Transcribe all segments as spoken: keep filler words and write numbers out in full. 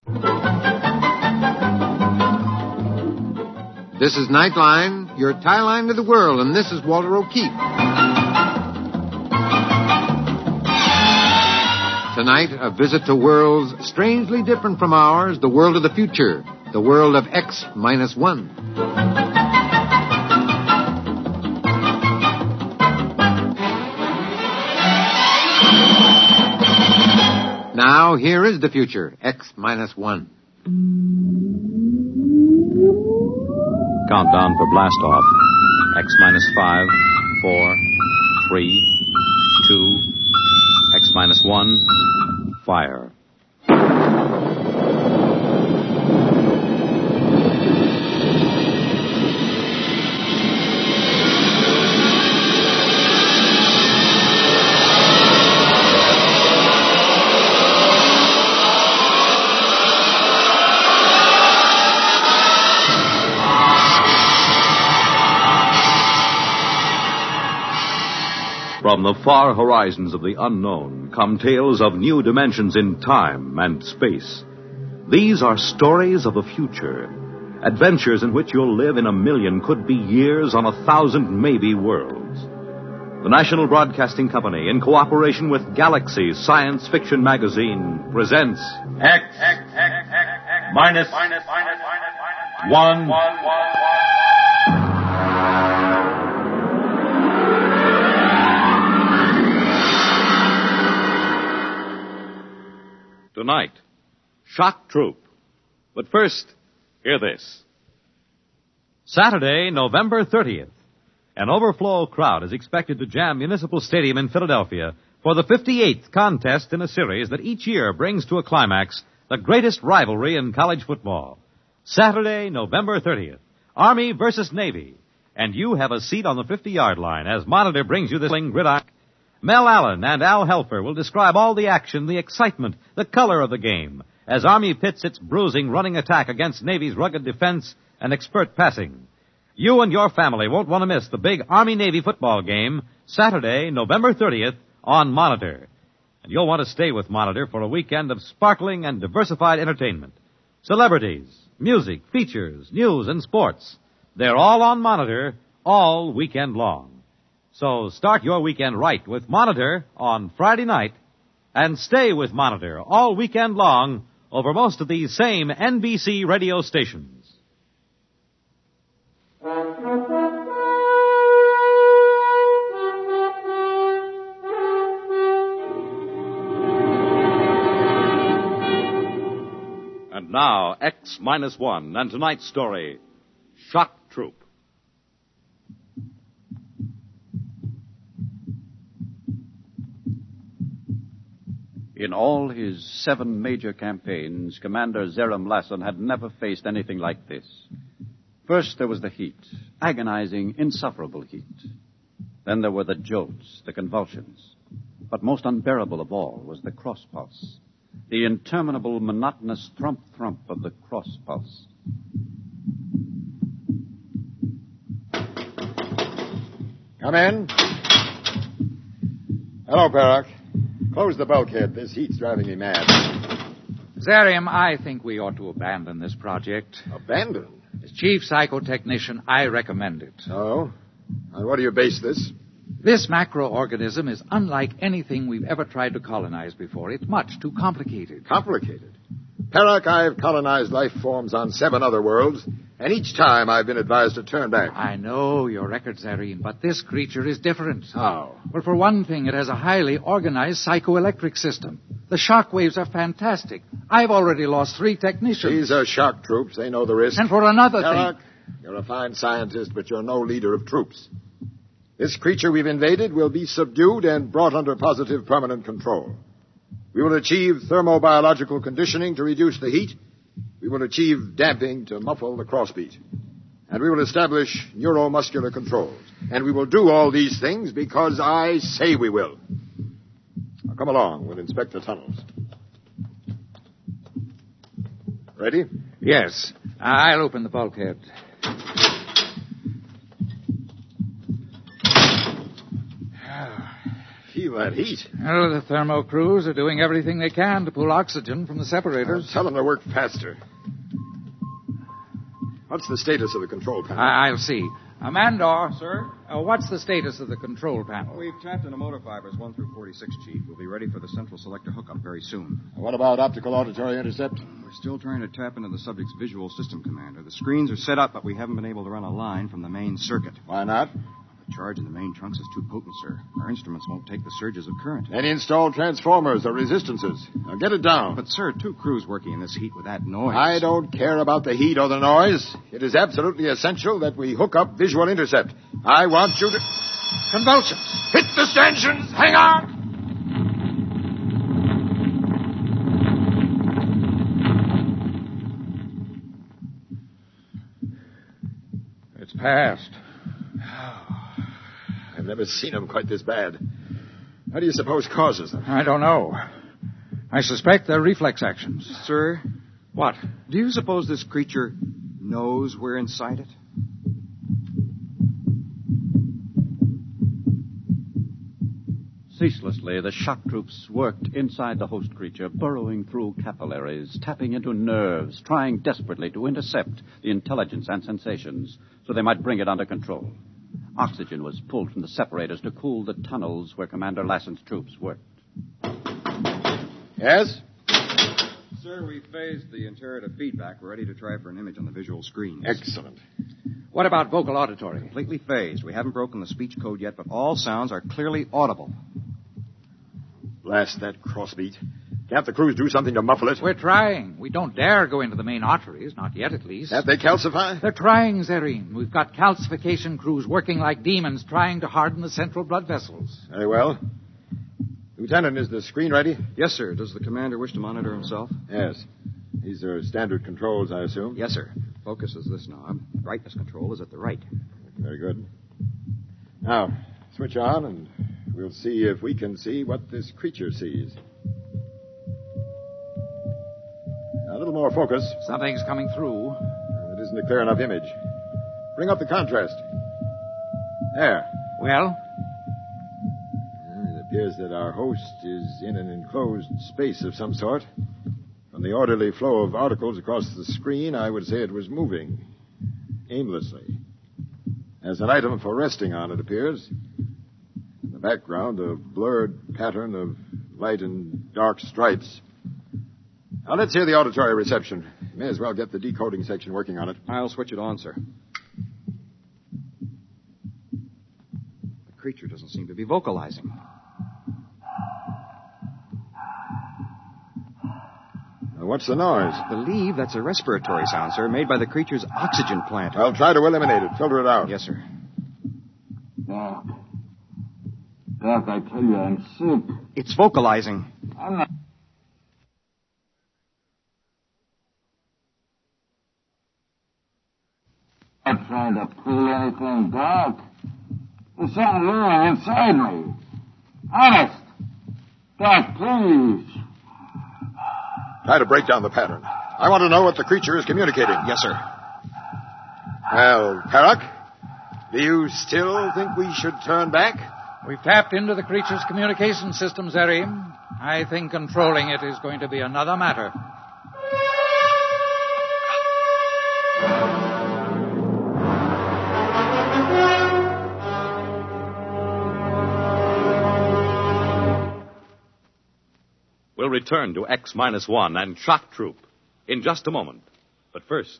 This is Nightline, your tie line to the world, and this is Walter O'Keefe. Tonight, a visit to worlds strangely different from ours, the world of the future, the world of X minus one. Now, here is the future, X minus one. Countdown for blast off. X minus five, four, three, two, X minus one, fire. From the far horizons of the unknown come tales of new dimensions in time and space. These are stories of the future, adventures in which you'll live in a million, could be years, on a thousand maybe worlds. The National Broadcasting Company, in cooperation with Galaxy Science Fiction Magazine, presents X, X, X, X, X minus, minus, minus, minus, one, one, one. Tonight, Shock Troop. But first, hear this. Saturday, November thirtieth. An overflow crowd is expected to jam Municipal Stadium in Philadelphia for the fifty-eighth contest in a series that each year brings to a climax the greatest rivalry in college football. Saturday, November thirtieth. Army versus Navy. And you have a seat on the fifty-yard line as Monitor brings you this gridiron. Mel Allen and Al Helfer will describe all the action, the excitement, the color of the game, as Army pits its bruising running attack against Navy's rugged defense and expert passing. You and your family won't want to miss the big Army-Navy football game, Saturday, November thirtieth, on Monitor. And you'll want to stay with Monitor for a weekend of sparkling and diversified entertainment. Celebrities, music, features, news, and sports. They're all on Monitor all weekend long. So start your weekend right with Monitor on Friday night and stay with Monitor all weekend long over most of these same N B C radio stations. And now, X minus one and tonight's story, Shock Troop. In all his seven major campaigns, Commander Zerem Lassen had never faced anything like this. First, there was the heat, agonizing, insufferable heat. Then there were the jolts, the convulsions. But most unbearable of all was the cross pulse, the interminable, monotonous thump-thump of the cross pulse. Come in. Hello, Perrock. Close the bulkhead. This heat's driving me mad. Zarium, I think we ought to abandon this project. Abandon? As chief psychotechnician, I recommend it. Oh? On what do you base this? This macroorganism is unlike anything we've ever tried to colonize before. It's much too complicated. Complicated? Perrock, I've colonized life forms on seven other worlds, and each time I've been advised to turn back. I know your record, Zarine, but this creature is different. How? Well, for one thing, it has a highly organized psychoelectric system. The shock waves are fantastic. I've already lost three technicians. These are shock troops. They know the risk. And for another Perrock, thing... you're a fine scientist, but you're no leader of troops. This creature we've invaded will be subdued and brought under positive permanent control. We will achieve thermobiological conditioning to reduce the heat. We will achieve damping to muffle the crossbeat. And we will establish neuromuscular controls. And we will do all these things because I say we will. Now come along. We'll inspect the tunnels. Ready? Yes. I'll open the bulkhead. Feel handle that heat? Well, the thermo crews are doing everything they can to pull oxygen from the separators. Uh, tell them to work faster. What's the status of the control panel? I- I'll see. Amanda. Sir? Uh, what's the status of the control panel? We've tapped into motor fibers one through forty-six, Chief. We'll be ready for the central selector hookup very soon. What about optical auditory intercept? We're still trying to tap into the subject's visual system, Commander. The screens are set up, but we haven't been able to run a line from the main circuit. Why not? The charge in the main trunks is too potent, sir. Our instruments won't take the surges of current. Then install transformers or resistances. Now get it down. But, sir, two crews working in this heat with that noise. I don't care about the heat or the noise. It is absolutely essential that we hook up visual intercept. I want you to... Convulsions. Hit the stanchions! Hang on! It's passed. I've never seen them quite this bad. What do you suppose causes them? I don't know. I suspect they're reflex actions. Sir, What? do you suppose this creature knows we're inside it? Ceaselessly, the shock troops worked inside the host creature, burrowing through capillaries, tapping into nerves, trying desperately to intercept the intelligence and sensations so they might bring it under control. Oxygen was pulled from the separators to cool the tunnels where Commander Lassen's troops worked. Yes? Sir, we phased the interrogative feedback. We're ready to try for an image on the visual screens. Excellent. What about vocal auditory? Completely phased. We haven't broken the speech code yet, but all sounds are clearly audible. Blast that crossbeat. Can't the crews do something to muffle it? We're trying. We don't dare go into the main arteries, not yet at least. Can't they calcify? They're trying, Zerine. We've got calcification crews working like demons trying to harden the central blood vessels. Very well. Lieutenant, is the screen ready? Yes, sir. Does the commander wish to monitor himself? Yes. These are standard controls, I assume? Yes, sir. Focus is this knob. Brightness control is at the right. Very good. Now, switch on, and we'll see if we can see what this creature sees. A little more focus. Something's coming through. It isn't a clear enough image. Bring up the contrast. There. Well? It appears that our host is in an enclosed space of some sort. From the orderly flow of articles across the screen, I would say it was moving aimlessly. As an item for resting on, it appears. In the background, a blurred pattern of light and dark stripes. Now, let's hear the auditory reception. May as well get the decoding section working on it. I'll switch it on, sir. The creature doesn't seem to be vocalizing. Now, what's the noise? I believe that's a respiratory sound, sir, made by the creature's oxygen plant. Well, try to eliminate it. Filter it out. Yes, sir. Doc. Doc, I tell you, I'm sick. It's vocalizing. I'm not... I'm not trying to pull anything, Doc. There's something wrong inside me. Honest. Doc, please. Try to break down the pattern. I want to know what the creature is communicating. Yes, sir. Well, Perrock, do you still think we should turn back? We've tapped into the creature's communication system, Zerim. I think controlling it is going to be another matter. We'll return to X minus one and Shock Troop in just a moment. But first...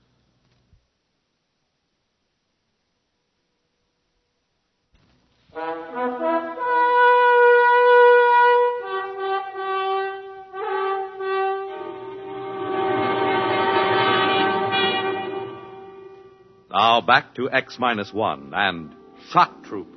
Now back to X minus one and Shock Troop.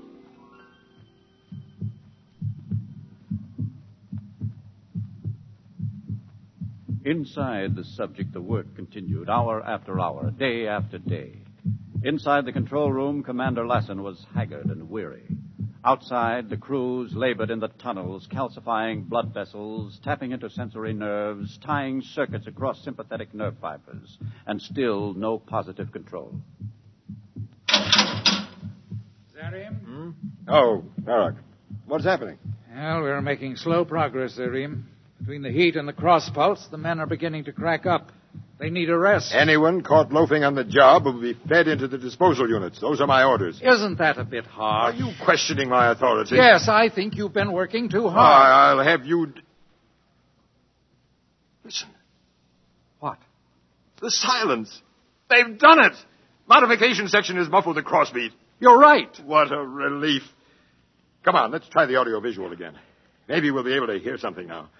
Inside the subject, the work continued hour after hour, day after day. Inside the control room, Commander Lassen was haggard and weary. Outside, the crews labored in the tunnels, calcifying blood vessels, tapping into sensory nerves, tying circuits across sympathetic nerve fibers, and still no positive control. Zerim? Hmm? Oh, Perrock. What's happening? Well, we're making slow progress there, Reem. Between the heat and the cross pulse, the men are beginning to crack up. They need a rest. Anyone caught loafing on the job will be fed into the disposal units. Those are my orders. Isn't that a bit hard? Are you questioning my authority? Yes, I think you've been working too hard. I'll have you... D- Listen. What? The silence. They've done it. Modification section has muffled the crossbeat. You're right. What a relief. Come on, let's try the audiovisual again. Maybe we'll be able to hear something now.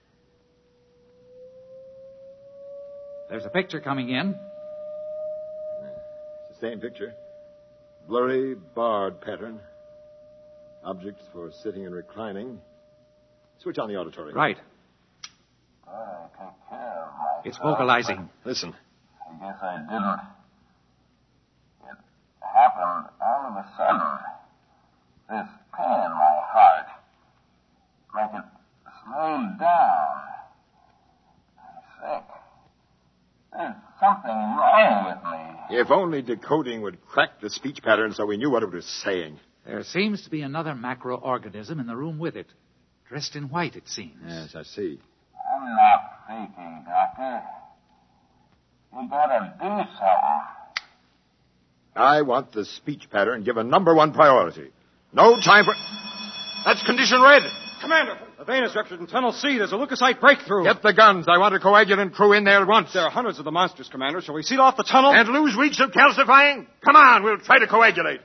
There's a picture coming in. It's the same picture. Blurry, barred pattern. Objects for sitting and reclining. Switch on the auditory. Right. I take care of myself. It's vocalizing. Listen. I guess I didn't. It happened all of a sudden. This pain in my heart. Like it slowed down. I'm sick. There's something wrong with me. If only decoding would crack the speech pattern so we knew what it was saying. There seems to be another macroorganism in the room with it. Dressed in white, it seems. Yes, I see. I'm not faking, Doctor. You gotta do something. I want the speech pattern given number one priority. No time for... That's condition red. Commander, the vein is ruptured in Tunnel C. There's a leukocyte breakthrough. Get the guns. I want a coagulant crew in there at once. There are hundreds of the monsters, Commander. Shall we seal off the tunnel? And lose reach of calcifying? Come on, we'll try to coagulate.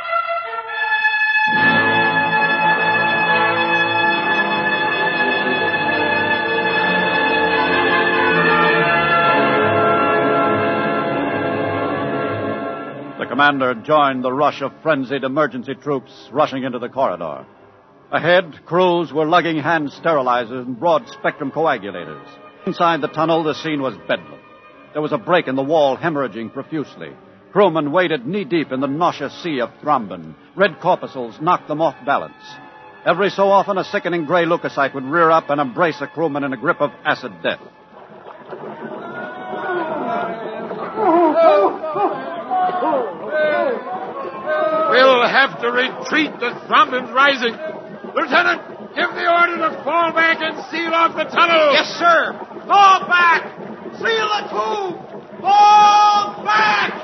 The commander joined the rush of frenzied emergency troops rushing into the corridor. Ahead, crews were lugging hand sterilizers and broad-spectrum coagulators. Inside the tunnel, the scene was bedlam. There was a break in the wall hemorrhaging profusely. Crewmen waded knee-deep in the nauseous sea of thrombin. Red corpuscles knocked them off balance. Every so often, a sickening gray leukocyte would rear up and embrace a crewman in a grip of acid death. We'll have to retreat. The thrombin's rising. Lieutenant, give the order to fall back and seal off the tunnel. Yes, sir. Fall back! Seal the tube! Fall back!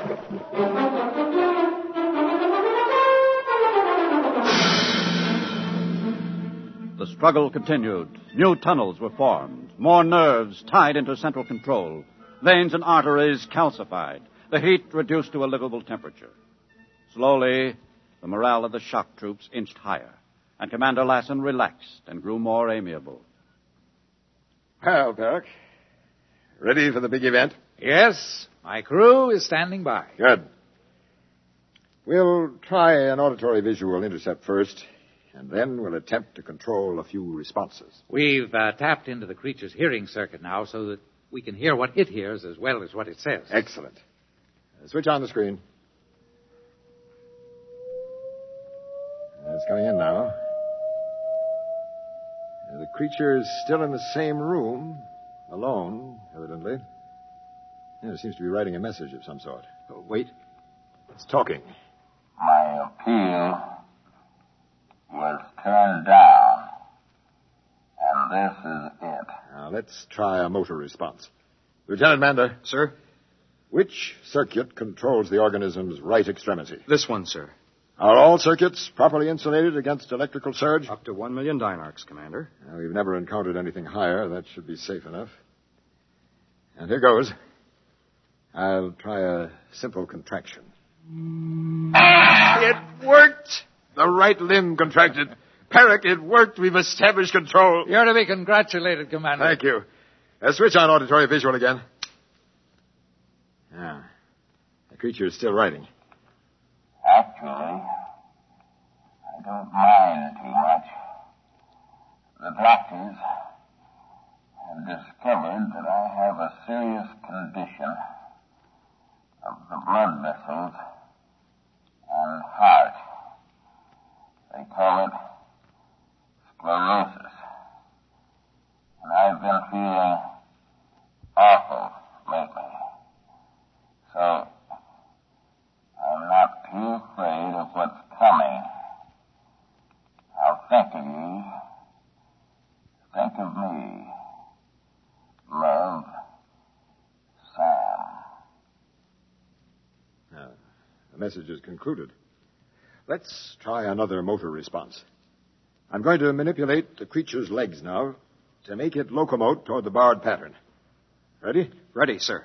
The struggle continued. New tunnels were formed. More nerves tied into central control. Veins and arteries calcified. The heat reduced to a livable temperature. Slowly, the morale of the shock troops inched higher, and Commander Lassen relaxed and grew more amiable. Well, Perrick, ready for the big event? Yes, my crew is standing by. Good. We'll try an auditory visual intercept first, and then we'll attempt to control a few responses. We've uh, tapped into the creature's hearing circuit now so that we can hear what it hears as well as what it says. Excellent. Uh, switch on the screen. It's coming in now. Uh, the creature is still in the same room, alone, evidently. Yeah, it seems to be writing a message of some sort. Oh, wait. It's talking. My appeal was turned down, and this is it. Now, let's try a motor response. Lieutenant Mander. Sir? Which circuit controls the organism's right extremity? This one, sir. Are all circuits properly insulated against electrical surge? Up to one million dynarcs, Commander. Now, we've never encountered anything higher. That should be safe enough. And here goes. I'll try a simple contraction. It worked! The right limb contracted. Perrick, it worked. We've established control. You're to be congratulated, Commander. Thank you. Uh, switch on auditory visual again. Yeah. The creature is still writing. Actually, I don't mind too much. The doctors have discovered that I have a serious condition of the blood vessels and heart. They call it sclerosis. And I've been feeling awful lately. So I'm not too afraid of what's coming. I'll think of you The message is concluded. Let's try another motor response. I'm going to manipulate the creature's legs now to make it locomote toward the barred pattern. Ready? Ready, sir.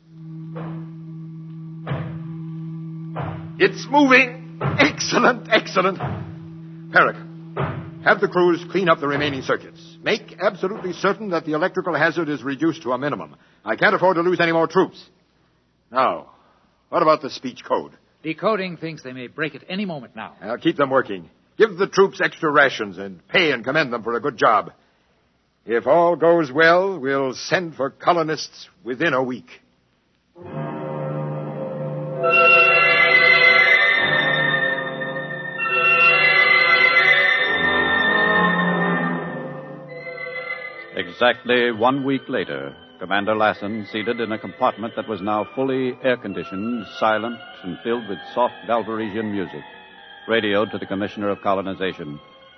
It's moving! Excellent, excellent. Perrick, have the crews clean up the remaining circuits. Make absolutely certain that the electrical hazard is reduced to a minimum. I can't afford to lose any more troops. Now, what about the speech code? Decoding thinks they may break it any moment now. I'll keep them working. Give the troops extra rations and pay and commend them for a good job. If all goes well, we'll send for colonists within a week. Exactly one week later, Commander Lassen, seated in a compartment that was now fully air-conditioned, silent, and filled with soft Valparaisan music, radioed to the Commissioner of Colonization.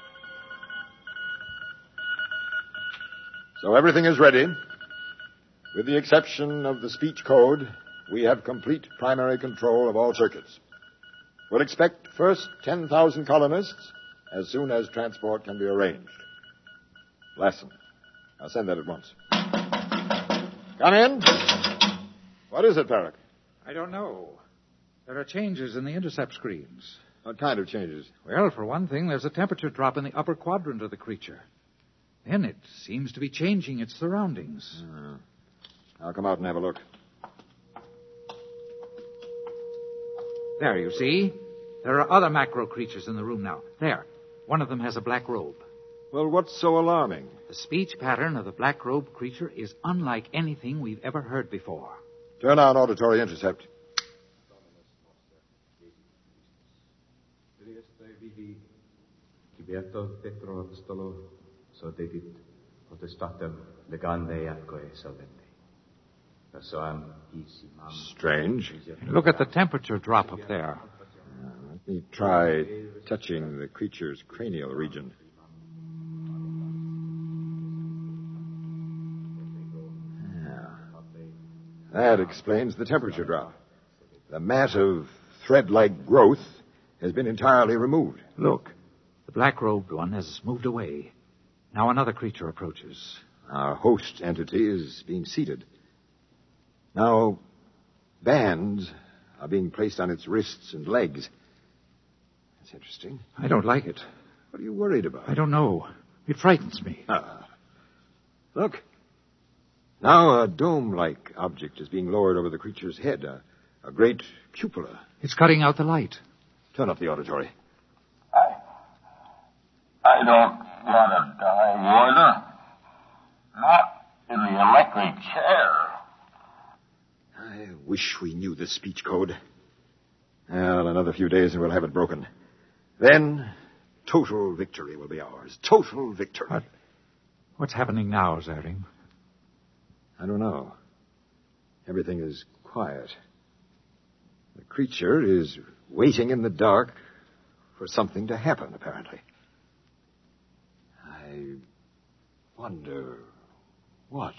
So everything is ready. With the exception of the speech code, we have complete primary control of all circuits. We'll expect first ten thousand colonists as soon as transport can be arranged. Lassen, I'll send that at once. Come in. What is it, Perrick? I don't know. There are changes in the intercept screens. What kind of changes? Well, for one thing, there's a temperature drop in the upper quadrant of the creature. Then it seems to be changing its surroundings. Uh, I'll come out and have a look. There, you see? There are other macro creatures in the room now. There. One of them has a black robe. Well, what's so alarming? The speech pattern of the black robe creature is unlike anything we've ever heard before. Turn on auditory intercept. Strange. Look at the temperature drop up there. Uh, let me try touching the creature's cranial region. That explains the temperature drop. The mat of thread-like growth has been entirely removed. Look, the black-robed one has moved away. Now another creature approaches. Our host entity is being seated. Now, bands are being placed on its wrists and legs. That's interesting. I don't like it. What are you worried about? I don't know. It frightens me. Ah. Look. Now a dome-like object is being lowered over the creature's head, a, a great cupola. It's cutting out the light. Turn up the auditory. I, I don't want to die, Warden. Not in the electric chair. I wish we knew the speech code. Well, another few days and we'll have it broken. Then, total victory will be ours. Total victory. What? What's happening now, Zaring? I don't know. Everything is quiet. The creature is waiting in the dark for something to happen, apparently. I wonder what.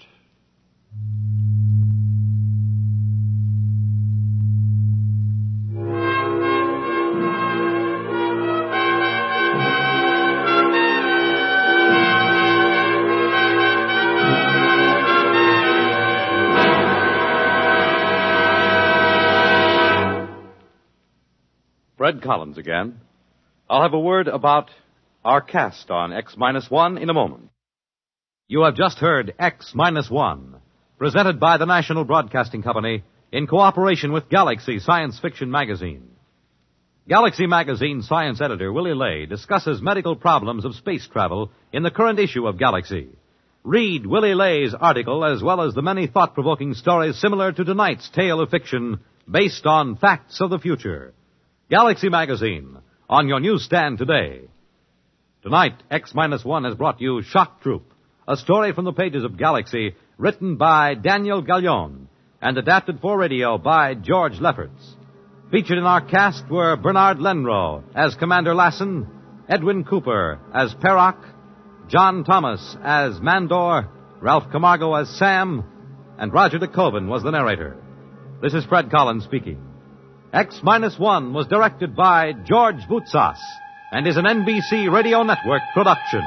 Fred Collins again. I'll have a word about our cast on X minus one in a moment. You have just heard X minus one, presented by the National Broadcasting Company in cooperation with Galaxy Science Fiction Magazine. Galaxy Magazine science editor Willie Lay discusses medical problems of space travel in the current issue of Galaxy. Read Willie Lay's article as well as the many thought-provoking stories similar to tonight's tale of fiction based on facts of the future. Galaxy Magazine, on your newsstand today. Tonight, X minus one has brought you Shock Troop, a story from the pages of Galaxy, written by Daniel Gallion and adapted for radio by George Lefferts. Featured in our cast were Bernard Lenrow as Commander Lassen, Edwin Cooper as Perrock, John Thomas as Mandor, Ralph Camargo as Sam, and Roger DeKoven was the narrator. This is Fred Collins speaking. X Minus One was directed by George Boutsas and is an N B C Radio Network production.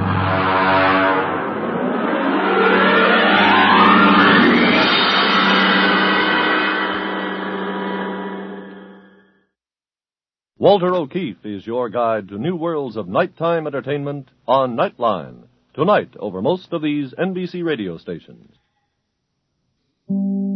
Walter O'Keefe is your guide to new worlds of nighttime entertainment on Nightline, tonight over most of these N B C radio stations.